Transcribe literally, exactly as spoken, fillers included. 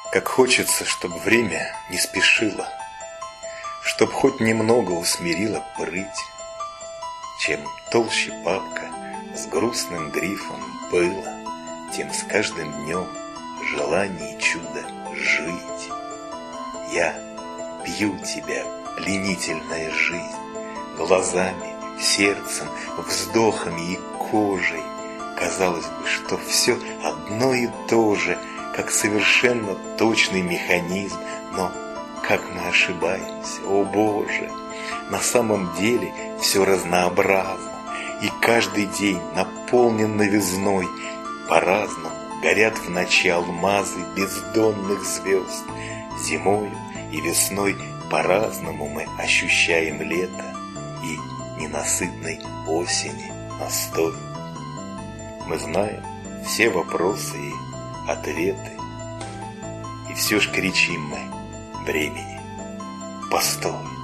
Как хочется, чтоб время не спешило, чтоб хоть немного усмирило прыть. Чем толще папка с грустным грифом было, тем с каждым днем желание и чудо жить. Я пью тебя, пленительная жизнь, глазами, сердцем, вздохами и кожей. Казалось бы, что все одно и то же, как совершенно точный механизм, но как мы ошибаемся, о Боже! На самом деле все разнообразно, и каждый день наполнен новизной. По-разному горят в ночи алмазы бездонных звезд. Зимою и весной по-разному мы ощущаем лето и ненасытной осени настой. Мы знаем все вопросы и ответы, и все ж кричим мы времени: постой!